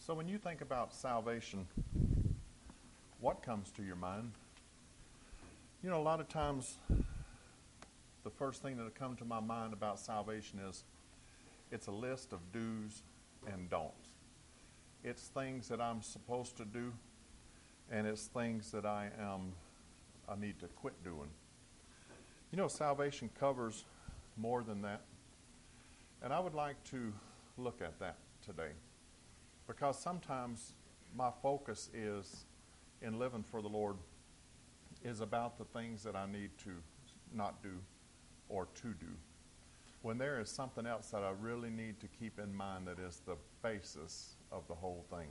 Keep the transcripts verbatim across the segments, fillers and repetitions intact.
So when you think about salvation, what comes to your mind? You know, a lot of times the first thing that will come to my mind about salvation is it's a list of do's and don'ts. It's things that I'm supposed to do, and it's things that I am I need to quit doing. You know, salvation covers more than that. And I would like to look at that today, because sometimes my focus is in living for the Lord is about the things that I need to not do or to do, when there is something else that I really need to keep in mind that is the basis of the whole thing.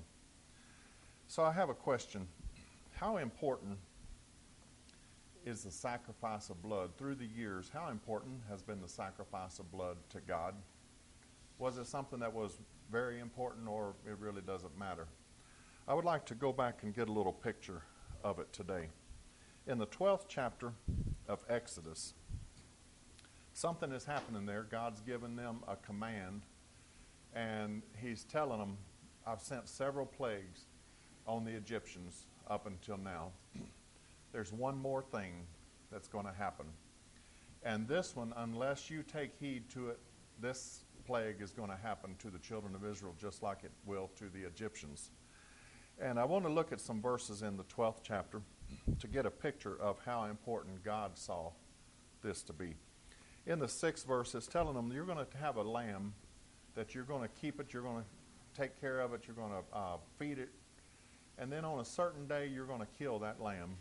So I have a question. How important is the sacrifice of blood? Through the years, how important has been the sacrifice of blood to God? Was it something that was very important, or it really doesn't matter? I would like to go back and get a little picture of it today. In the twelfth chapter of Exodus, something is happening there. God's given them a command, and he's telling them, I've sent several plagues on the Egyptians up until now. There's one more thing that's going to happen. And this one, unless you take heed to it, this plague is going to happen to the children of Israel just like it will to the Egyptians. And I want to look at some verses in the twelfth chapter to get a picture of how important God saw this to be. In the sixth verse, it's telling them you're going to have a lamb, that you're going to keep it, you're going to take care of it, you're going to uh, feed it, and then on a certain day you're going to kill that lamb.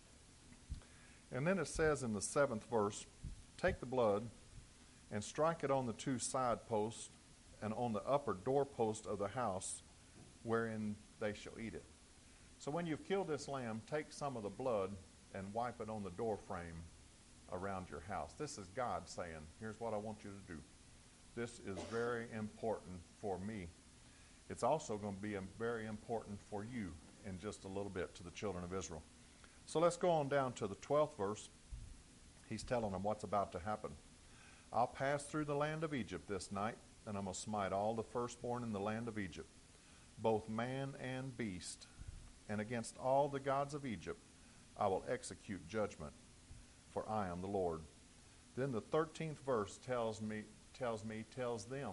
And then it says in the seventh verse, take the blood and strike it on the two side posts and on the upper doorpost of the house wherein they shall eat it. So when you've killed this lamb, take some of the blood and wipe it on the door frame around your house. This is God saying, here's what I want you to do. This is very important for me. It's also going to be very important for you in just a little bit to the children of Israel. So let's go on down to the twelfth verse. He's telling them what's about to happen. I'll pass through the land of Egypt this night, and I'm going to smite all the firstborn in the land of Egypt, both man and beast, and against all the gods of Egypt I will execute judgment, for I am the Lord. Then the thirteenth verse tells me, tells me, tells them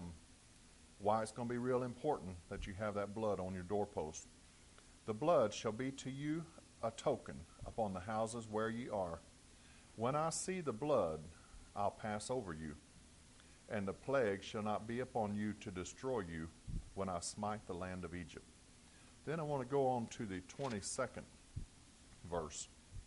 why it's going to be real important that you have that blood on your doorpost. The blood shall be to you a token upon the houses where ye are. When I see the blood, I'll pass over you, and the plague shall not be upon you to destroy you when I smite the land of Egypt. Then I want to go on to the twenty-second verse.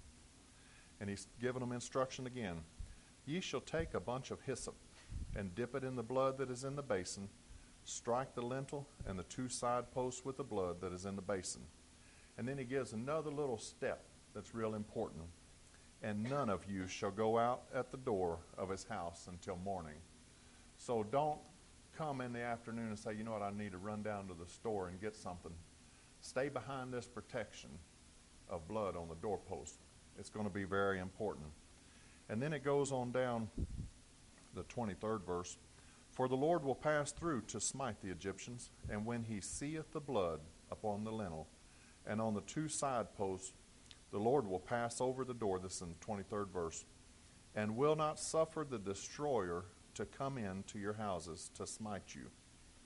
And he's giving them instruction again. Ye shall take a bunch of hyssop and dip it in the blood that is in the basin. Strike the lintel and the two side posts with the blood that is in the basin. And then he gives another little step that's real important. And none of you shall go out at the door of his house until morning. So don't come in the afternoon and say, you know what, I need to run down to the store and get something. Stay behind this protection of blood on the doorpost. It's going to be very important. And then it goes on down the twenty-third verse. For the Lord will pass through to smite the Egyptians, and when he seeth the blood upon the lintel and on the two side posts, the Lord will pass over the door, this is in the twenty-third verse, and will not suffer the destroyer to come in to your houses to smite you.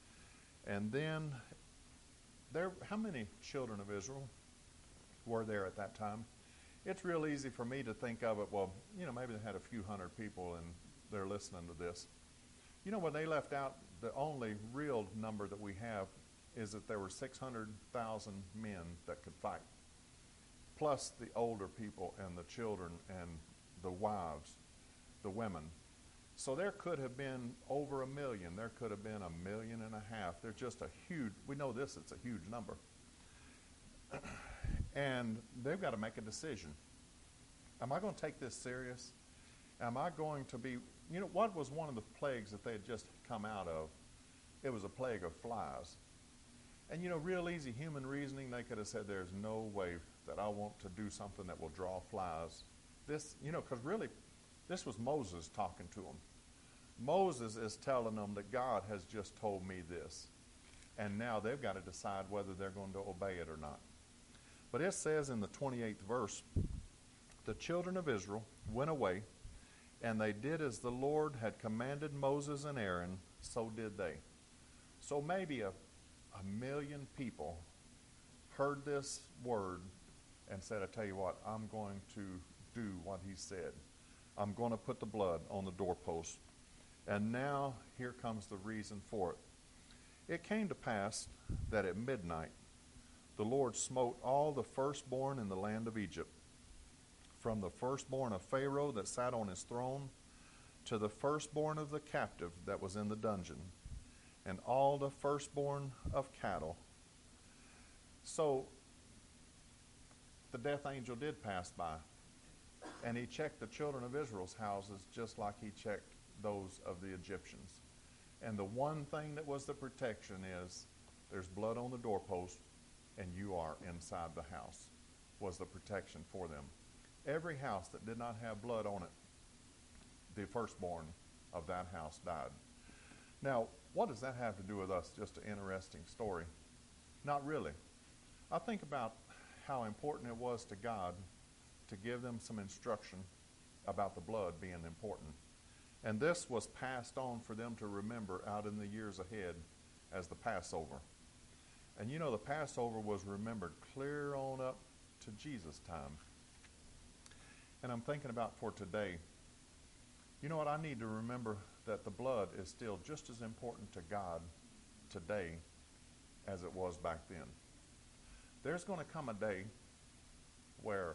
And then, there, how many children of Israel were there at that time? It's real easy for me to think of it, well, you know, maybe they had a few hundred people and they're listening to this. You know, when they left out, the only real number that we have is that there were six hundred thousand men that could fight, plus the older people and the children and the wives, the women. So there could have been over a million. There could have been a million and a half. They're just a huge, we know this, it's a huge number. And they've got to make a decision. Am I going to take this serious? Am I going to be, you know, what was one of the plagues that they had just come out of? It was a plague of flies. And, you know, real easy human reasoning, they could have said, there's no way that I want to do something that will draw flies. This, you know, because really, this was Moses talking to them. Moses is telling them that God has just told me this. and now they've got to decide whether they're going to obey it or not. But it says in the twenty-eighth verse, the children of Israel went away, and they did as the Lord had commanded Moses and Aaron, so did they. So maybe a, a million people heard this word and said, I tell you what, I'm going to do what he said. I'm going to put the blood on the doorpost. And now here comes the reason for it. It came to pass that at midnight the Lord smote all the firstborn in the land of Egypt, from the firstborn of Pharaoh that sat on his throne to the firstborn of the captive that was in the dungeon, and all the firstborn of cattle. So the death angel did pass by, and he checked the children of Israel's houses just like he checked those of the Egyptians. And the one thing that was the protection is there's blood on the doorpost and you are inside the house, was the protection for them. Every house that did not have blood on it, the firstborn of that house died. Now, what does that have to do with us? Just an interesting story. Not really. I think about how important it was to God to give them some instruction about the blood being important. And this was passed on for them to remember out in the years ahead as the Passover. And you know, the Passover was remembered clear on up to Jesus' time. And I'm thinking about for today, you know what, I need to remember that the blood is still just as important to God today as it was back then. There's going to come a day where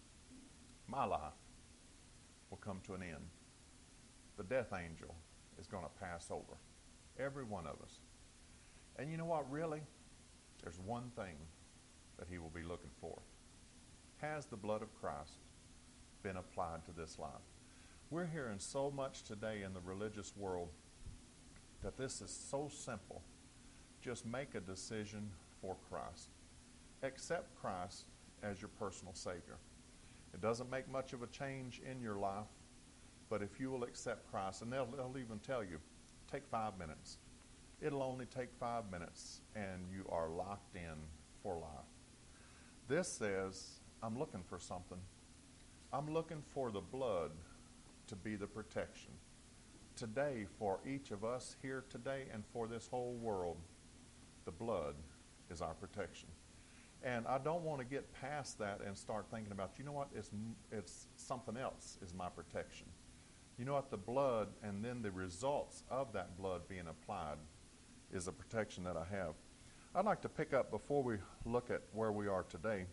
my life will come to an end. The death angel is going to pass over every one of us. And you know what, really? There's one thing that he will be looking for. Has the blood of Christ been applied to this life? We're hearing so much today in the religious world that this is so simple. Just make a decision for Christ. Accept Christ as your personal Savior. It doesn't make much of a change in your life, but if you will accept Christ, and they'll, they'll even tell you, take five minutes. It'll only take five minutes, and you are locked in for life. This says, I'm looking for something. I'm looking for the blood to be the protection. Today, for each of us here today and for this whole world, the blood is our protection. And I don't want to get past that and start thinking about, you know what, it's, it's something else is my protection. You know what, the blood and then the results of that blood being applied is the protection that I have. I'd like to pick up before we look at where we are today.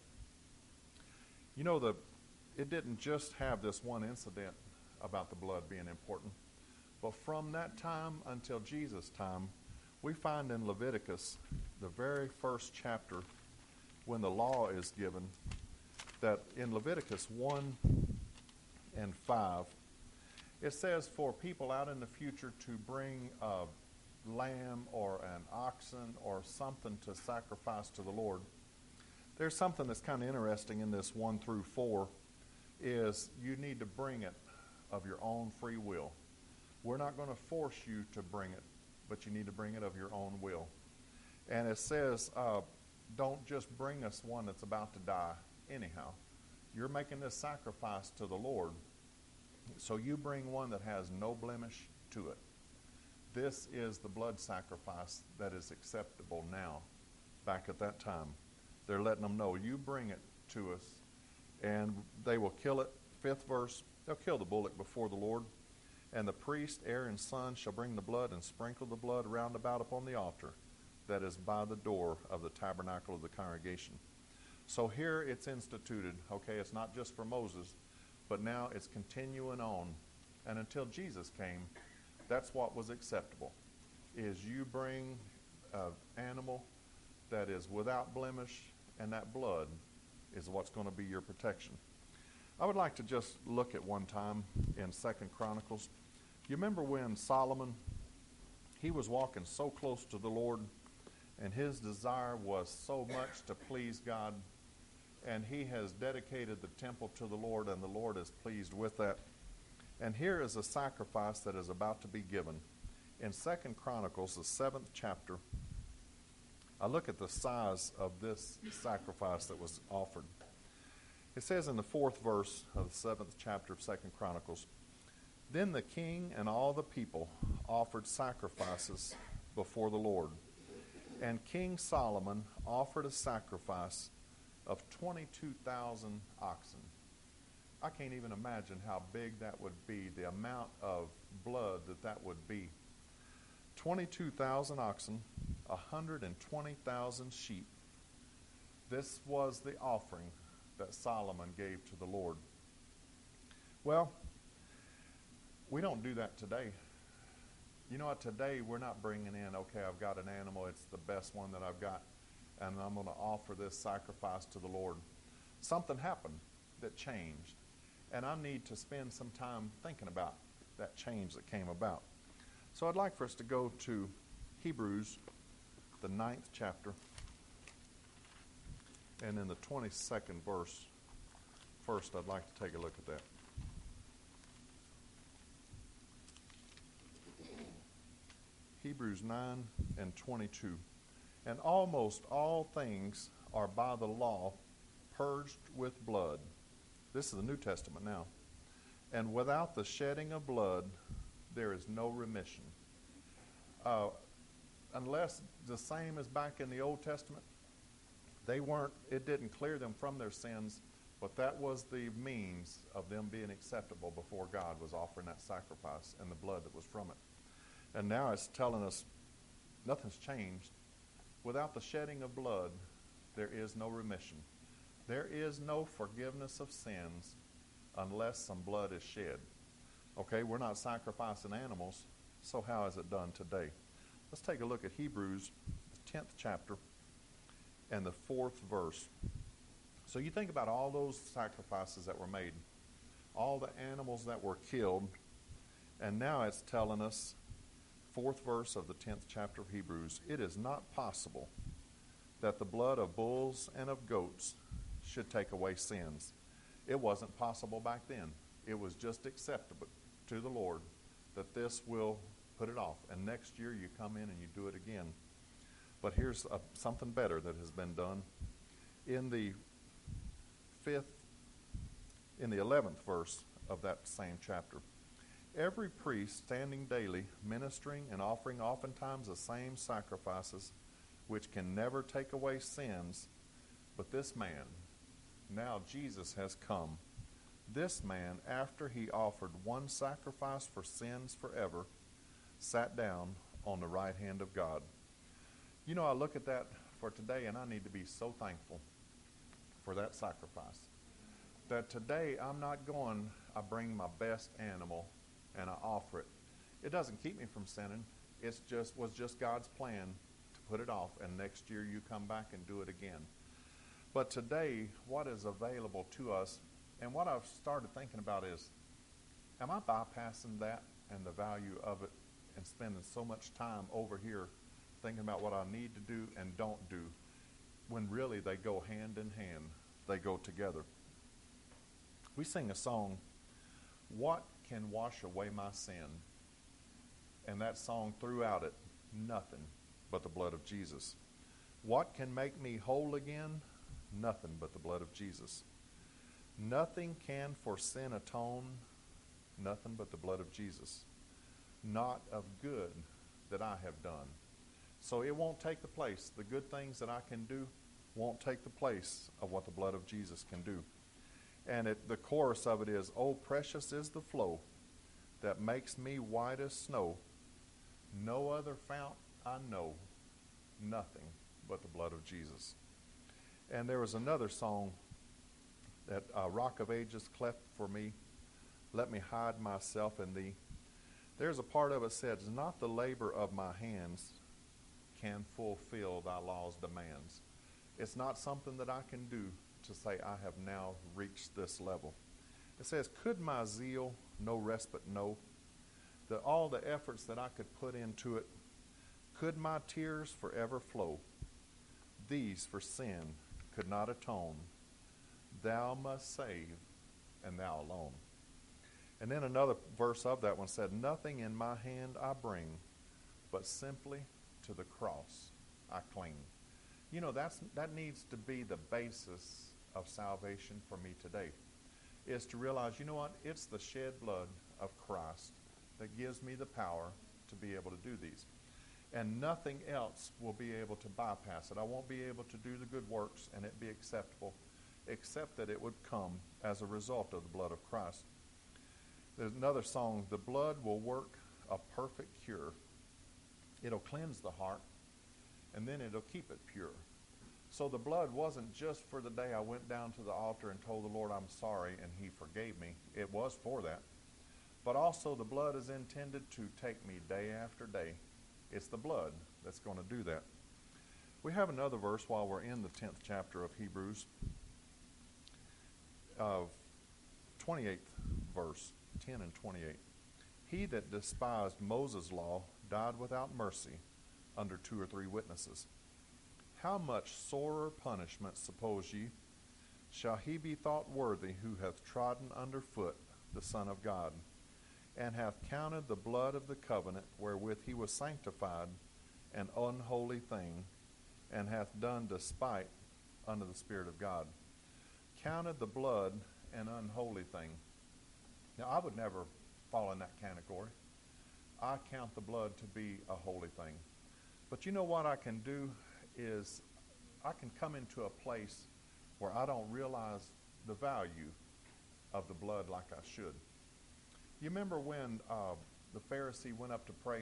You know, the it didn't just have this one incident about the blood being important, but from that time until Jesus' time, we find in Leviticus, the very first chapter, when the law is given, that in Leviticus one and five, it says for people out in the future to bring a lamb or an oxen or something to sacrifice to the Lord. There's something that's kind of interesting in this one through four, is you need to bring it of your own free will. We're not going to force you to bring it, but you need to bring it of your own will. And it says, uh, don't just bring us one that's about to die anyhow. You're making this sacrifice to the Lord, so you bring one that has no blemish to it. This is the blood sacrifice that is acceptable now. Back at that time, they're letting them know, you bring it to us, and they will kill it. Fifth verse, they'll kill the bullock before the Lord, and the priest, Aaron's son, shall bring the blood and sprinkle the blood round about upon the altar that is by the door of the tabernacle of the congregation. So here it's instituted, okay, it's not just for Moses, but now it's continuing on. And until Jesus came, that's what was acceptable, is you bring an animal that is without blemish, and that blood is what's going to be your protection. I would like to just look at one time in Second Chronicles. You remember when Solomon, he was walking so close to the Lord, and his desire was so much to please God, and he has dedicated the temple to the Lord, and the Lord is pleased with that. And here is a sacrifice that is about to be given. In Second Chronicles, the seventh chapter, I look at the size of this sacrifice that was offered. It says in the fourth verse of the seventh chapter of Second Chronicles, "Then the king and all the people offered sacrifices before the Lord. And King Solomon offered a sacrifice of twenty-two thousand oxen." I can't even imagine how big that would be, the amount of blood that that would be. twenty-two thousand oxen, one hundred twenty thousand sheep. This was the offering that Solomon gave to the Lord. Well, we don't do that today. You know what? Today we're not bringing in, okay, I've got an animal, it's the best one that I've got, and I'm going to offer this sacrifice to the Lord. Something happened that changed, and I need to spend some time thinking about that change that came about. So I'd like for us to go to Hebrews, the ninth chapter, and in the twenty-second verse. First, I'd like to take a look at that. Hebrews nine and twenty-two. "And almost all things are by the law purged with blood." This is the New Testament now. "And without the shedding of blood, there is no remission." Uh, unless the same as back in the Old Testament, they weren't, it didn't clear them from their sins, but that was the means of them being acceptable before God, was offering that sacrifice and the blood that was from it. And now it's telling us nothing's changed. Without the shedding of blood, there is no remission. There is no forgiveness of sins unless some blood is shed. Okay, we're not sacrificing animals, so how is it done today? Let's take a look at Hebrews, the tenth chapter, and the fourth verse. So you think about all those sacrifices that were made, all the animals that were killed, and now it's telling us, fourth verse of the tenth chapter of Hebrews, "It is not possible that the blood of bulls and of goats should take away sins." It wasn't possible back then. It was just acceptable to the Lord that this will put it off. And next year you come in and you do it again. But here's a, something better that has been done. In the fifth, in the eleventh verse of that same chapter, "Every priest standing daily, ministering and offering oftentimes the same sacrifices, which can never take away sins, but this man," now Jesus has come, "this man, after he offered one sacrifice for sins forever, sat down on the right hand of God." You know, I look at that for today, and I need to be so thankful for that sacrifice. That today I'm not going, I bring my best animal and I offer it. It doesn't keep me from sinning. It just was just God's plan to put it off, and next year you come back and do it again. But today, what is available to us, and what I've started thinking about is, am I bypassing that and the value of it and spending so much time over here thinking about what I need to do and don't do, when really they go hand in hand, they go together? We sing a song, "What can wash away my sin?" And that song, throughout it, nothing but the blood of Jesus. What can make me whole again? Nothing but the blood of Jesus. Nothing can for sin atone, nothing but the blood of Jesus. Not of good that I have done. So it won't take the place. The good things that I can do won't take the place of what the blood of Jesus can do. And it, the chorus of it is, "Oh, precious is the flow that makes me white as snow. No other fount I know, nothing but the blood of Jesus." And there was another song that uh, Rock of Ages cleft for me, "Let me hide myself in thee." There's a part of it says, "Not the labor of my hands can fulfill thy law's demands." It's not something that I can do to say I have now reached this level. It says, "Could my zeal no respite know? That all the efforts that I could put into it, could my tears forever flow? These for sin could not atone. Thou must save, and thou alone." And then another verse of that one said, "Nothing in my hand I bring, but simply to the cross I cling." You know, that's that needs to be the basis of salvation for me today, is to realize, you know what, it's the shed blood of Christ that gives me the power to be able to do these. And nothing else will be able to bypass it. I won't be able to do the good works and it be acceptable, except that it would come as a result of the blood of Christ. There's another song, the blood will work a perfect cure. It'll cleanse the heart, and then it'll keep it pure. So the blood wasn't just for the day I went down to the altar and told the Lord I'm sorry and he forgave me. It was for that. But also the blood is intended to take me day after day. It's the blood that's going to do that. We have another verse while we're in the tenth chapter of Hebrews, of twenty-eighth verse, ten and twenty-eight. He that despised Moses' law died without mercy under two or three witnesses. How much sorer punishment, suppose ye, shall he be thought worthy who hath trodden under foot the Son of God, and hath counted the blood of the covenant wherewith he was sanctified an unholy thing, and hath done despite unto the Spirit of God. Counted the blood an unholy thing. Now, I would never fall in that category. I count the blood to be a holy thing. But you know what I can do is I can come into a place where I don't realize the value of the blood like I should. You remember when uh, the Pharisee went up to pray?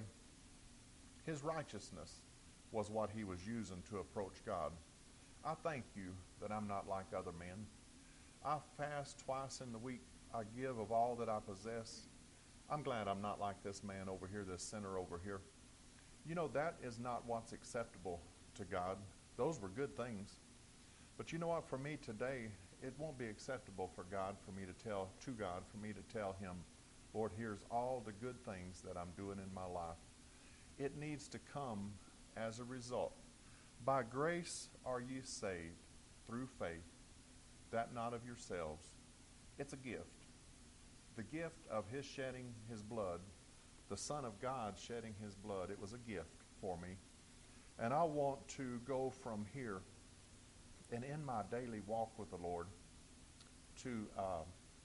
His righteousness was what he was using to approach God. I thank you that I'm not like other men. I fast twice in the week. I give of all that I possess. I'm glad I'm not like this man over here, this sinner over here. You know, that is not what's acceptable to God. Those were good things. But you know what? For me today, it won't be acceptable for God, for me to tell, to God, for me to tell him, Lord, here's all the good things that I'm doing in my life. It needs to come as a result. By grace are ye saved through faith, that not of yourselves. It's a gift. The gift of his shedding his blood, the Son of God shedding his blood, it was a gift for me. And I want to go from here and in my daily walk with the Lord to uh,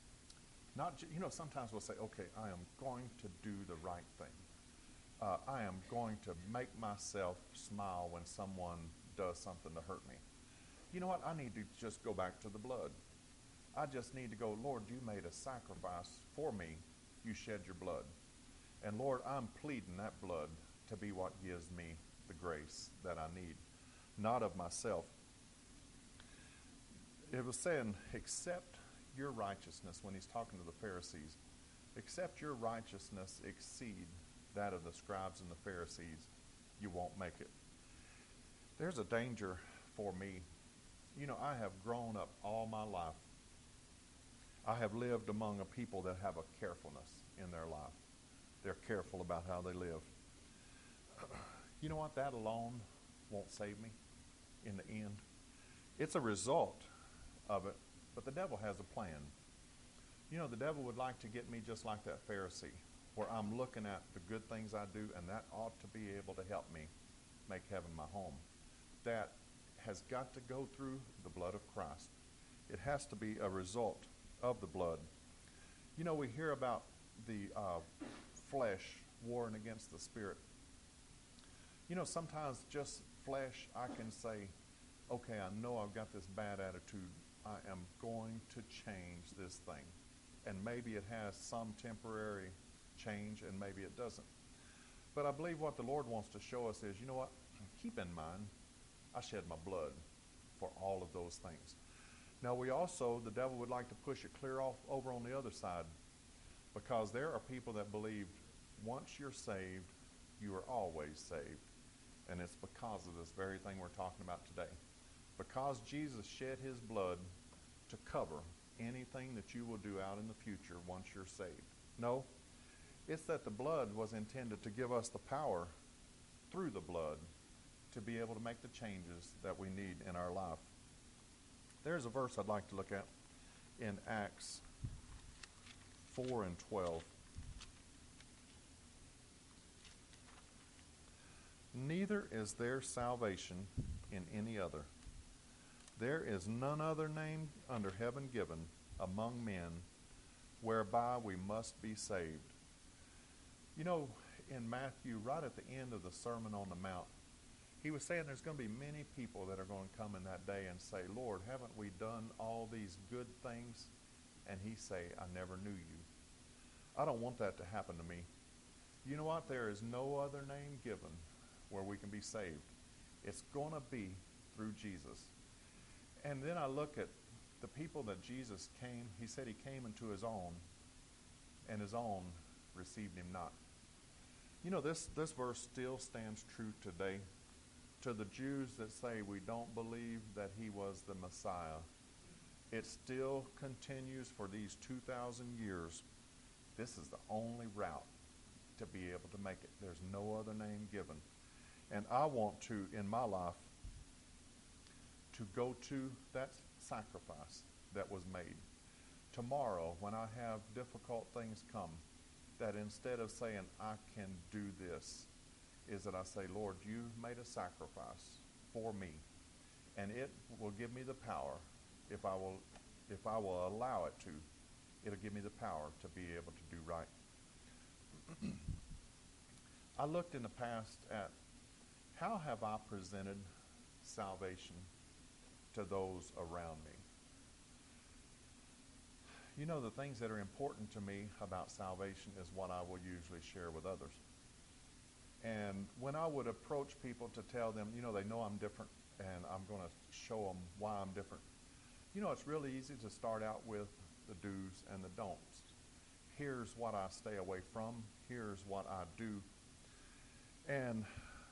not, ju- you know, sometimes we'll say, okay, I am going to do the right thing. Uh, I am going to make myself smile when someone does something to hurt me. You know what? I need to just go back to the blood. I just need to go, Lord, you made a sacrifice for me. You shed your blood. And Lord, I'm pleading that blood to be what gives me the grace that I need, not of myself. It was saying, accept your righteousness when he's talking to the Pharisees. Except your righteousness exceed that of the scribes and the Pharisees, you won't make it. There's a danger for me. You know, I have grown up all my life. I have lived among a people that have a carefulness in their life. They're careful about how they live. You know what? That alone won't save me in the end. It's a result of it, but the devil has a plan. You know, the devil would like to get me just like that Pharisee, where I'm looking at the good things I do, and that ought to be able to help me make heaven my home. That has got to go through the blood of Christ. It has to be a result of the blood. You know, we hear about the uh, flesh warring against the spirit. You know, sometimes just flesh, I can say, okay, I know I've got this bad attitude. I am going to change this thing. And maybe it has some temporary change, and maybe it doesn't. But I believe what the Lord wants to show us is, you know what? Keep in mind, I shed my blood for all of those things. Now, we also, the devil would like to push it clear off over on the other side, because there are people that believe once you're saved, you are always saved. And it's because of this very thing we're talking about today. Because Jesus shed his blood to cover anything that you will do out in the future once you're saved. No, it's that the blood was intended to give us the power through the blood to be able to make the changes that we need in our life. There's a verse I'd like to look at in Acts four and twelve. Neither is there salvation in any other. There is none other name under heaven given among men whereby we must be saved. You know, in Matthew, right at the end of the Sermon on the Mount, he was saying there's going to be many people that are going to come in that day and say, Lord, haven't we done all these good things? And he say, I never knew you. I don't want that to happen to me. You know what? There is no other name given where we can be saved. It's going to be through Jesus. And then I look at the people that Jesus came. He said he came into his own, and his own received him not. You know, this, this verse still stands true today. To the Jews that say we don't believe that he was the Messiah, it still continues for these two thousand years. This is the only route to be able to make it. There's no other name given. And I want to, in my life, to go to that sacrifice that was made. Tomorrow, when I have difficult things come, that instead of saying, I can do this, is that I say, Lord, you made a sacrifice for me, and it will give me the power, if I will, if I will allow it to, it'll give me the power to be able to do right. I looked in the past at how have I presented salvation to those around me. You know, the things that are important to me about salvation is what I will usually share with others. And when I would approach people to tell them, you know, they know I'm different and I'm going to show them why I'm different. You know, it's really easy to start out with the do's and the don'ts. Here's what I stay away from. Here's what I do. And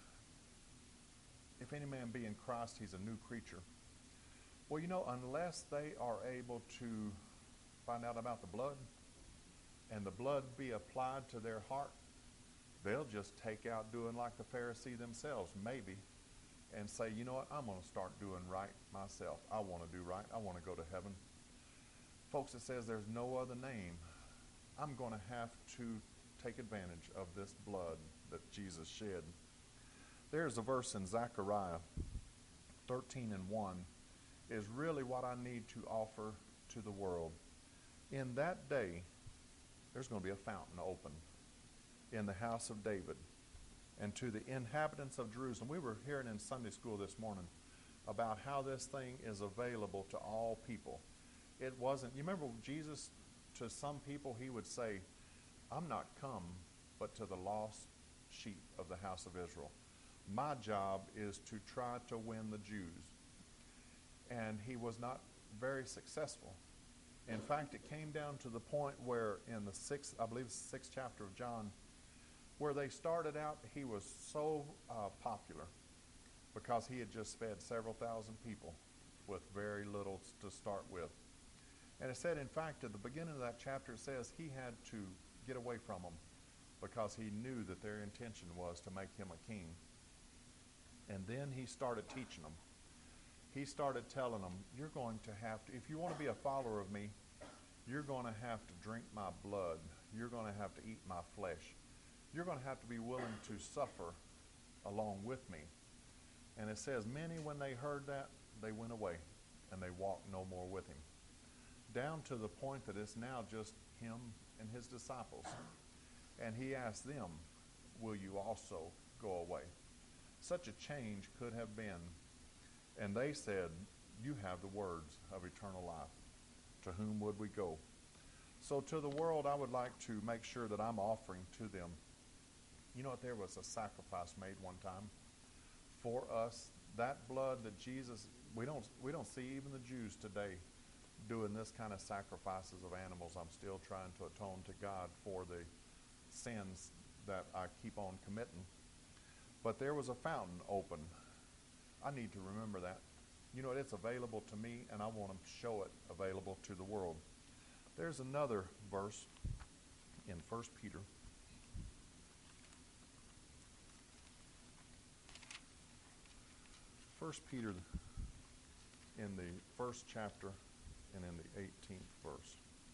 if any man be in Christ, he's a new creature. Well, you know, unless they are able to find out about the blood and the blood be applied to their heart, they'll just take out doing like the Pharisee themselves, maybe, and say, you know what, I'm going to start doing right myself. I want to do right. I want to go to heaven. Folks, it says there's no other name. I'm going to have to take advantage of this blood that Jesus shed. There's a verse in Zechariah thirteen and one is really what I need to offer to the world. In that day, there's going to be a fountain open in the house of David, and to the inhabitants of Jerusalem. We were hearing in Sunday school this morning about how this thing is available to all people. It wasn't, you remember Jesus, to some people he would say, I'm not come but to the lost sheep of the house of Israel. My job is to try to win the Jews. And he was not very successful. In fact, it came down to the point where in the sixth, I believe it's the sixth chapter of John, where they started out, he was so uh, popular because he had just fed several thousand people with very little to start with. And it said, in fact, at the beginning of that chapter, it says he had to get away from them because he knew that their intention was to make him a king. And then he started teaching them. He started telling them, you're going to have to, if you want to be a follower of me, you're going to have to drink my blood. You're going to have to eat my flesh. You're going to have to be willing to suffer along with me. And it says, many, when they heard that, they went away and they walked no more with him. Down to the point that it's now just him and his disciples. And he asked them, will you also go away? Such a change could have been. And they said, you have the words of eternal life. To whom would we go? So to the world, I would like to make sure that I'm offering to them. You know what? There was a sacrifice made one time for us. That blood that Jesus, we don't, we don't see even the Jews today doing this kind of sacrifices of animals. I'm still trying to atone to God for the sins that I keep on committing. But there was a fountain open. I need to remember that. You know, it's available to me, and I want to show it available to the world. There's another verse in First Peter. First Peter in the first chapter and in the eighteenth verse.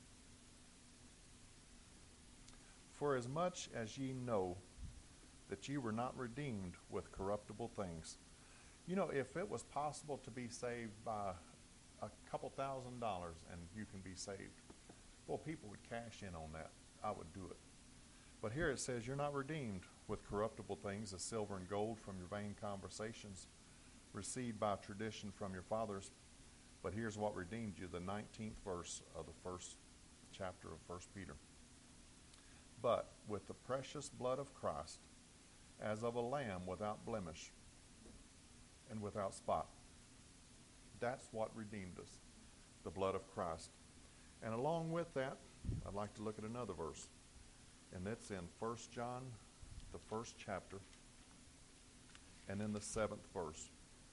For as much as ye know that ye were not redeemed with corruptible things, You know, if it was possible to be saved by a couple thousand dollars and you can be saved, well, people would cash in on that. I would do it. But here it says, you're not redeemed with corruptible things, as silver and gold from your vain conversations, received by tradition from your fathers. But here's what redeemed you, the nineteenth verse of the first chapter of First Peter. But with the precious blood of Christ, as of a lamb without blemish and without spot. That's what redeemed us, the blood of Christ. And along with that, I'd like to look at another verse. And that's in First John, the first chapter, and in the seventh verse.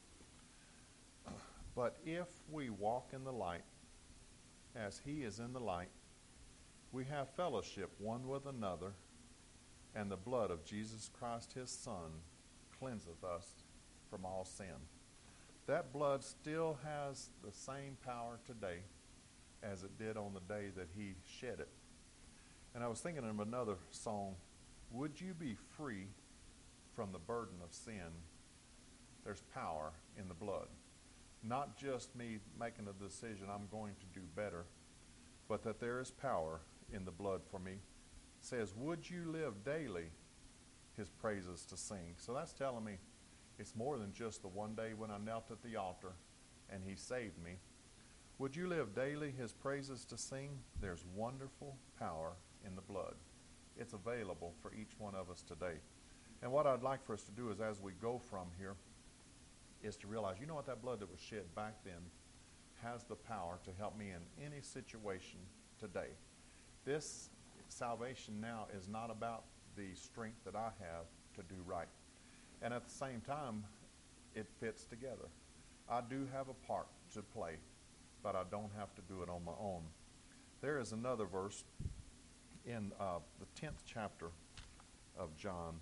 But if we walk in the light, as he is in the light, we have fellowship one with another, and the blood of Jesus Christ his Son cleanseth us from all sin. That blood still has the same power today as it did on the day that he shed it. And I was thinking of another song, would you be free from the burden of sin? There's power in the blood. Not just me making a decision I'm going to do better, but that there is power in the blood for me. It says, would you live daily his praises to sing? So that's telling me it's more than just the one day when I knelt at the altar and he saved me. Would you live daily his praises to sing? There's wonderful power in the blood. It's available for each one of us today. And what I'd like for us to do is, as we go from here, is to realize, you know what, that blood that was shed back then has the power to help me in any situation today. This salvation now is not about the strength that I have to do right. And at the same time, it fits together. I do have a part to play, but I don't have to do it on my own. There is another verse in uh, the tenth chapter of John,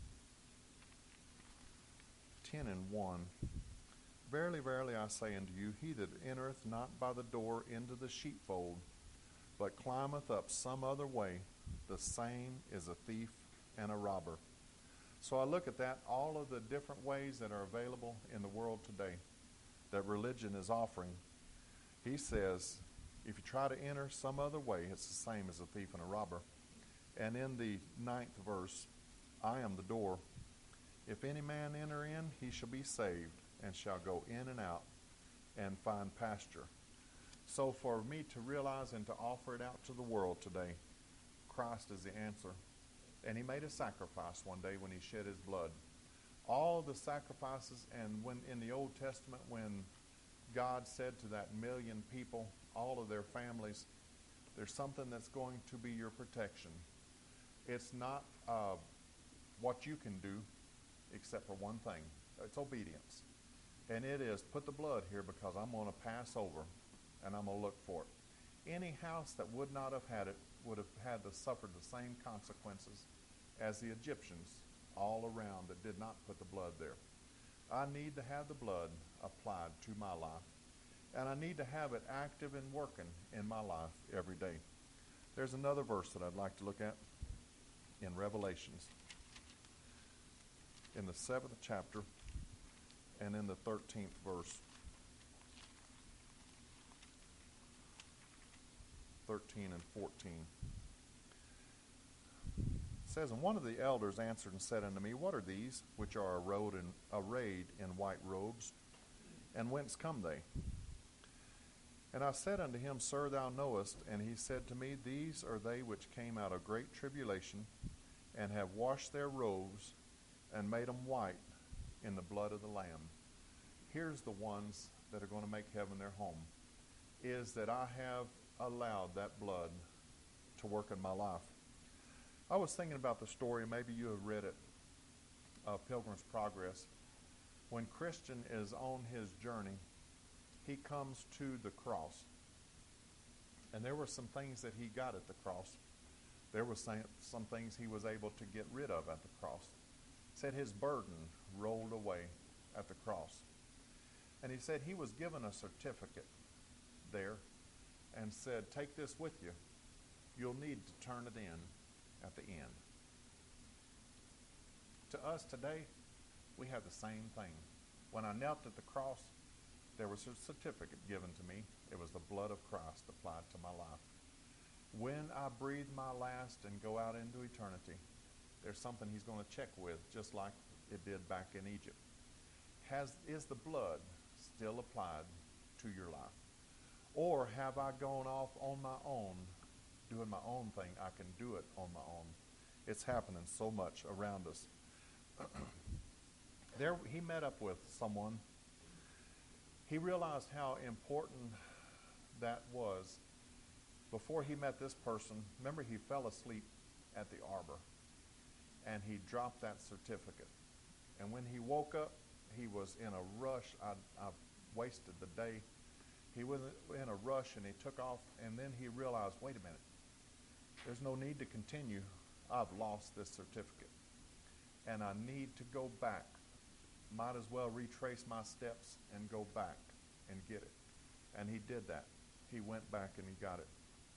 ten and one. Verily, verily, I say unto you, he that entereth not by the door into the sheepfold, but climbeth up some other way, the same is a thief and a robber. So I look at that, all of the different ways that are available in the world today that religion is offering. He says, if you try to enter some other way, it's the same as a thief and a robber. And in the ninth verse, I am the door. If any man enter in, he shall be saved, and shall go in and out and find pasture. So for me to realize and to offer it out to the world today, Christ is the answer. And he made a sacrifice one day when he shed his blood. All the sacrifices, and when in the Old Testament, when God said to that million people, all of their families, there's something that's going to be your protection. It's not uh, what you can do, except for one thing. It's obedience. And it is, put the blood here because I'm going to pass over and I'm going to look for it. Any house that would not have had it would have had to suffer the same consequences as the Egyptians all around that did not put the blood there. I need to have the blood applied to my life. And I need to have it active and working in my life every day. There's another verse that I'd like to look at in Revelations, in the seventh chapter and in the thirteenth verse. thirteen and fourteen. It says, and one of the elders answered and said unto me, what are these which are arrayed in, arrayed in white robes, and whence come they? And I said unto him, Sir, thou knowest. And he said to me, these are they which came out of great tribulation, and have washed their robes, and made them white in the blood of the Lamb. Here's the ones that are going to make heaven their home, is that I have allowed that blood to work in my life. I was thinking about the story, maybe you have read it, uh, Pilgrim's Progress. When Christian is on his journey, he comes to the cross. And there were some things that he got at the cross. There were some, some things he was able to get rid of at the cross. He said his burden rolled away at the cross. And he said he was given a certificate there and said, take this with you. You'll need to turn it in at the end. To us today, we have the same thing. When I knelt at the cross, there was a certificate given to me. It was the blood of Christ applied to my life. When I breathe my last and go out into eternity, there's something he's going to check with, just like it did back in Egypt. Has, is the blood still applied to your life? Or have I gone off on my own, doing my own thing? I can do it on my own. It's happening so much around us. There, he met up with someone. He realized how important that was. Before he met this person, remember, he fell asleep at the arbor, and he dropped that certificate. And when he woke up, he was in a rush. I, I wasted the day. He was in a rush, and he took off, and then he realized, wait a minute, there's no need to continue. I've lost this certificate, and I need to go back. Might as well retrace my steps and go back and get it. And he did that. He went back and he got it.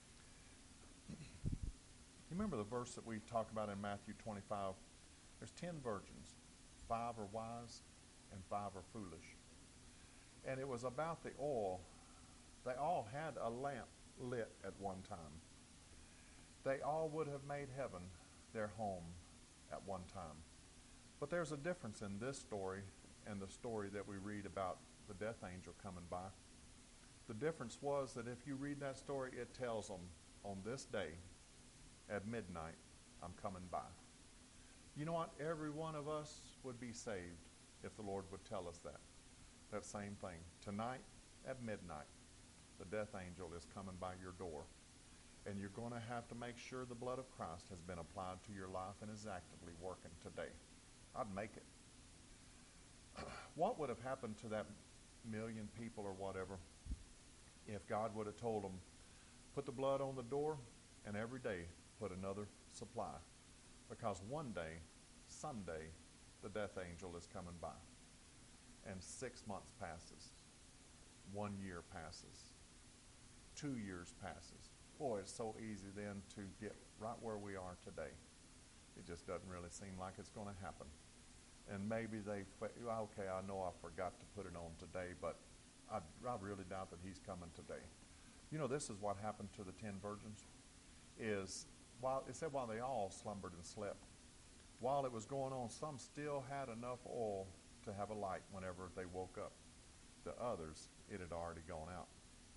You remember the verse that we talk about in Matthew twenty-five? There's ten virgins. Five are wise and five are foolish. And it was about the oil. They all had a lamp lit at one time. They all would have made heaven their home at one time. But there's a difference in this story and the story that we read about the death angel coming by. The difference was that if you read that story, it tells them, on this day, at midnight, I'm coming by. You know what? Every one of us would be saved if the Lord would tell us that. That same thing. Tonight, at midnight, the death angel is coming by your door. And you're going to have to make sure the blood of Christ has been applied to your life and is actively working today. I'd make it. What would have happened to that million people or whatever if God would have told them, put the blood on the door and every day put another supply? Because one day, someday, the death angel is coming by. And six months passes. One year passes. Two years passes. Boy, it's so easy then to get right where we are today. It just doesn't really seem like it's going to happen. And maybe they, okay, I know I forgot to put it on today, but I, I really doubt that he's coming today. You know, this is what happened to the ten virgins. Is while it said while they all slumbered and slept, while it was going on, some still had enough oil to have a light whenever they woke up. The others, it had already gone out.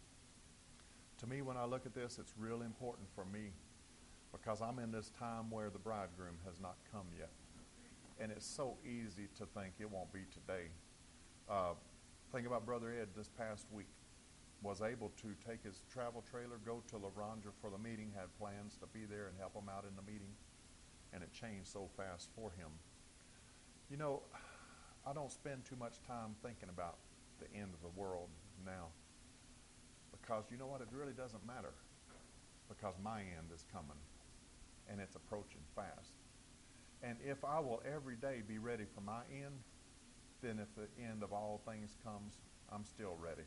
To me, when I look at this, it's real important for me because I'm in this time where the bridegroom has not come yet. And it's so easy to think it won't be today. Uh, think about Brother Ed this past week. Was able to take his travel trailer, go to La Ronja for the meeting, had plans to be there and help him out in the meeting. And it changed so fast for him. You know, I don't spend too much time thinking about the end of the world now. Because you know what? It really doesn't matter. Because my end is coming. And it's approaching fast. And if I will every day be ready for my end, then if the end of all things comes, I'm still ready.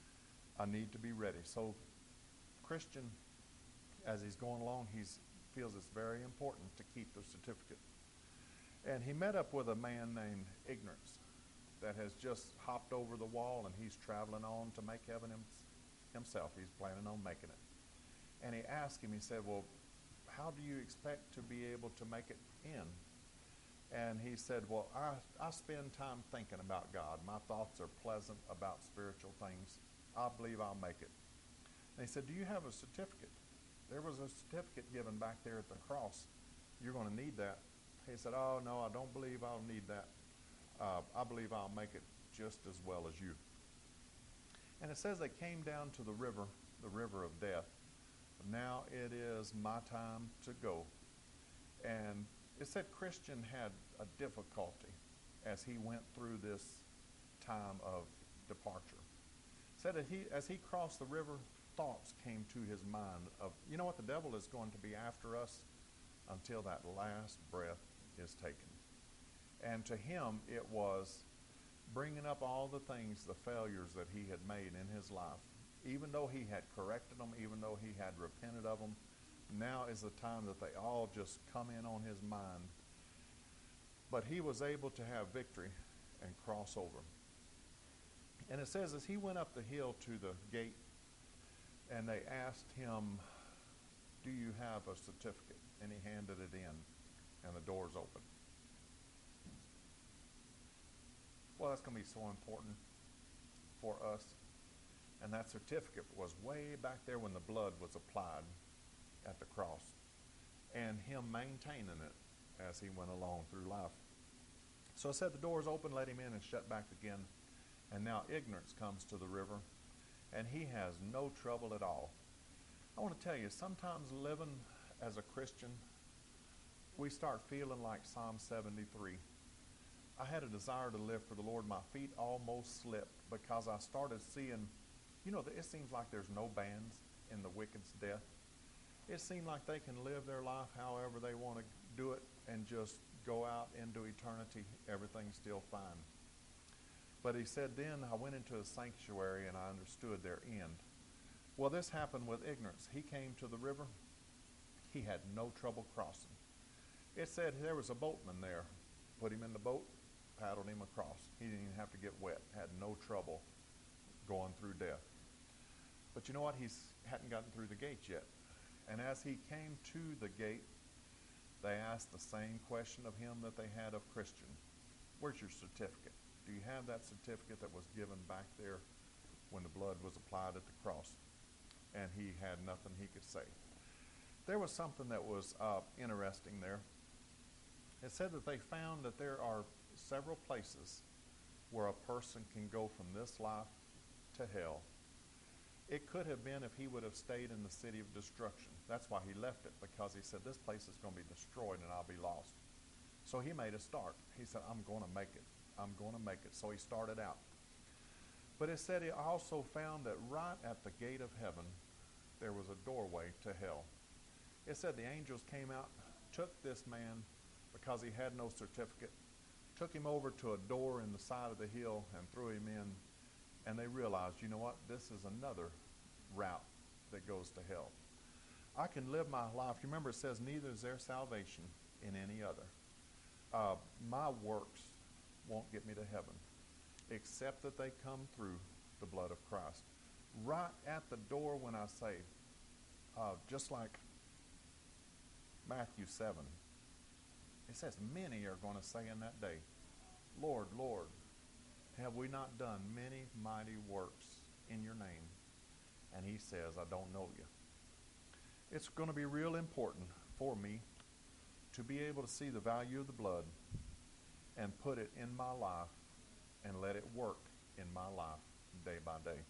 I need to be ready. So, Christian, as he's going along, he feels it's very important to keep the certificate. And he met up with a man named Ignorance that has just hopped over the wall, and he's traveling on to make heaven him, himself. He's planning on making it. And he asked him, he said, well, how do you expect to be able to make it in? And he said, well, I, I spend time thinking about God. My thoughts are pleasant about spiritual things. I believe I'll make it. And he said, do you have a certificate? There was a certificate given back there at the cross. You're going to need that. He said, oh, no, I don't believe I'll need that. Uh, I believe I'll make it just as well as you. And it says they came down to the river, the river of death. Now it is my time to go. And it said Christian had a difficulty as he went through this time of departure. It said that he, as he crossed the river, thoughts came to his mind of, you know what, the devil is going to be after us until that last breath is taken. And to him, it was bringing up all the things, the failures that he had made in his life. Even though he had corrected them, even though he had repented of them, now is the time that they all just come in on his mind. But he was able to have victory and cross over. And it says as he went up the hill to the gate, and they asked him, do you have a certificate? And he handed it in, and the doors opened. Well, that's going to be so important for us. And that certificate was way back there when the blood was applied at the cross, and him maintaining it as he went along through life. So it said the doors opened, let him in, and shut back again. And now ignorance comes to the river, and he has no trouble at all. I want to tell you, sometimes living as a Christian, we start feeling like Psalm seventy-three. I had a desire to live for the Lord. My feet almost slipped because I started seeing, you know, it seems like there's no bands in the wicked's death. It seemed like they can live their life however they want to do it and just go out into eternity. Everything's still fine. But he said, then I went into a sanctuary and I understood their end. Well, this happened with ignorance. He came to the river. He had no trouble crossing. It said there was a boatman there. Put him in the boat, paddled him across. He didn't even have to get wet. Had no trouble going through death. But you know what? He hadn't gotten through the gate yet. And as he came to the gate, they asked the same question of him that they had of Christian. Where's your certificate? Do you have that certificate that was given back there when the blood was applied at the cross? And he had nothing he could say. There was something that was uh, interesting there. It said that they found that there are several places where a person can go from this life to hell. It could have been if he would have stayed in the city of destruction. That's why he left it, because he said, this place is going to be destroyed and I'll be lost. So he made a start. He said, I'm going to make it. I'm going to make it. So he started out. But it said he also found that right at the gate of heaven, there was a doorway to hell. It said the angels came out, took this man, because he had no certificate, took him over to a door in the side of the hill and threw him in. And they realized, you know what, this is another route that goes to hell. I can live my life. You remember it says, neither is there salvation in any other. Uh, my works won't get me to heaven, except that they come through the blood of Christ. Right at the door when I say, uh, just like Matthew seven, it says, many are going to say in that day, Lord, Lord, have we not done many mighty works in your name? And he says, I don't know you. It's going to be real important for me to be able to see the value of the blood and put it in my life and let it work in my life day by day.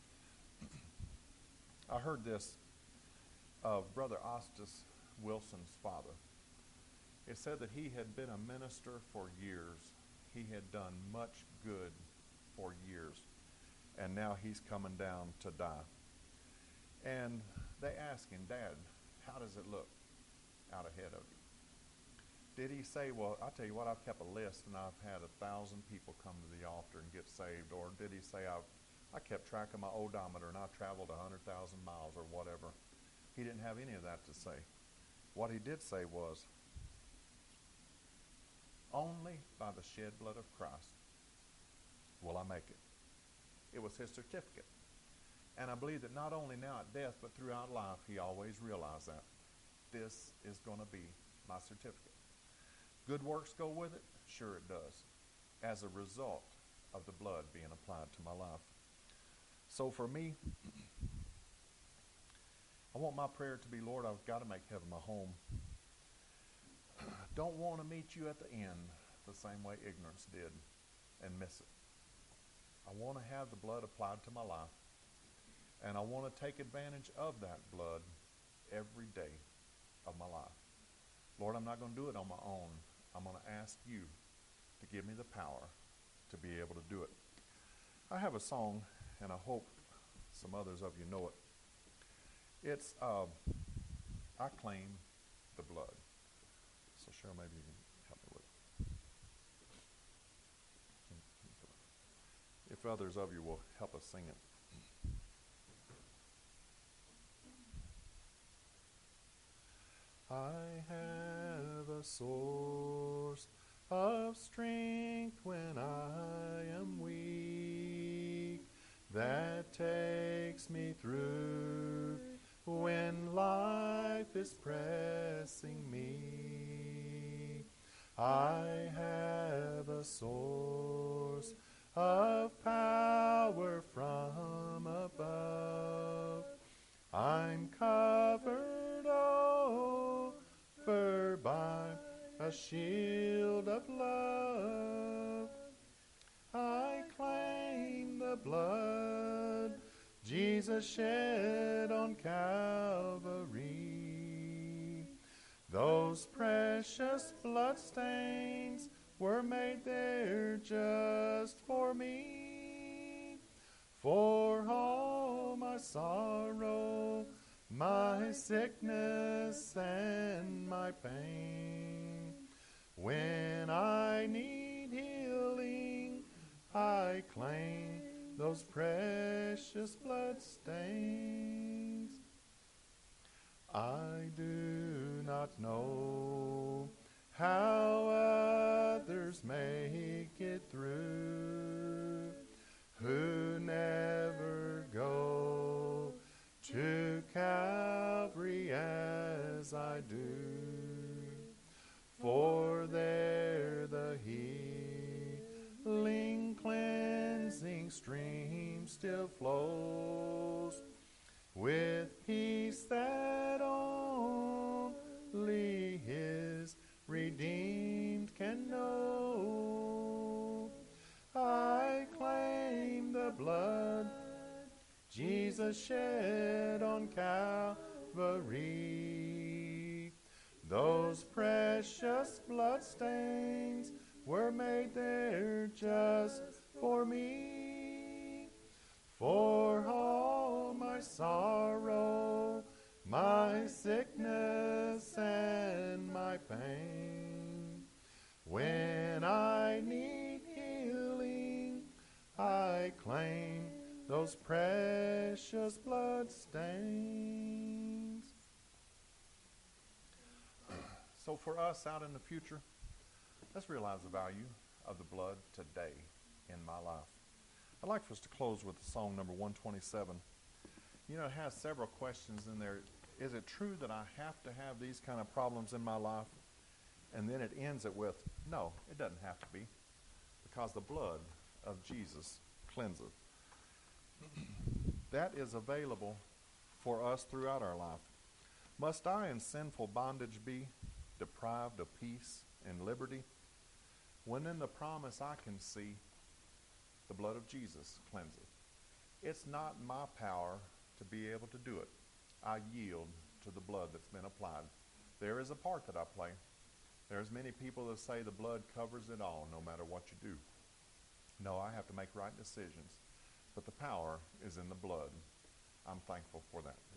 I heard this of Brother Ostis Wilson's father. It said that he had been a minister for years. He had done much good for years. And now he's coming down to die. And they asked him, Dad, how does it look out ahead of you? Did he say, well, I'll tell you what, I've kept a list and I've had a thousand people come to the altar and get saved? Or did he say, I've, I kept track of my odometer and I traveled one hundred thousand miles or whatever? He didn't have any of that to say. What he did say was, only by the shed blood of Christ will I make it. It was his certificate. And I believe that not only now at death, but throughout life, he always realized that. This is going to be my certificate. Good works go with it? Sure it does. As a result of the blood being applied to my life. So for me, I want my prayer to be, Lord, I've got to make heaven my home. Don't want to meet you at the end the same way ignorance did and miss it. I want to have the blood applied to my life, and I want to take advantage of that blood every day of my life. Lord, I'm not going to do it on my own. I'm going to ask you to give me the power to be able to do it. I have a song, and I hope some others of you know it. It's uh, I Claim the Blood. So Cheryl, maybe you can help me with it. If others of you will help us sing it. I have a source of strength when I am weak. that takes me through when life is pressing me. I have a source of power from above. I'm covered over by a shield of love. I claim the blood Jesus shed on Calvary. Those precious blood stains were made there just for me. For all my sorrow, my sickness and my pain. When I need healing, I claim those precious blood stains. I do not know how others make it through, who never go to Calvary as I do. For there the healing, cleansing stream still flows, with peace that only His redeemed can know. I claim the blood Jesus shed on Calvary. Those precious blood stains were made there just for me. For all my sorrow, my sickness and my pain. When I need healing, I claim those precious blood stains. So for us out in the future, let's realize the value of the blood today in my life. I'd like for us to close with song number one twenty-seven. You know, it has several questions in there. Is it true that I have to have these kind of problems in my life? And then it ends it with, no, it doesn't have to be, because the blood of Jesus cleanseth. That is available for us throughout our life. Must I in sinful bondage be, deprived of peace and liberty, when in the promise I can see the blood of Jesus cleanseth? It's not my power to be able to do it. I yield to the blood that's been applied. There is a part that I play. There's many people that say the blood covers it all no matter what you do. No, I have to make right decisions. But the power is in the blood. I'm thankful for that.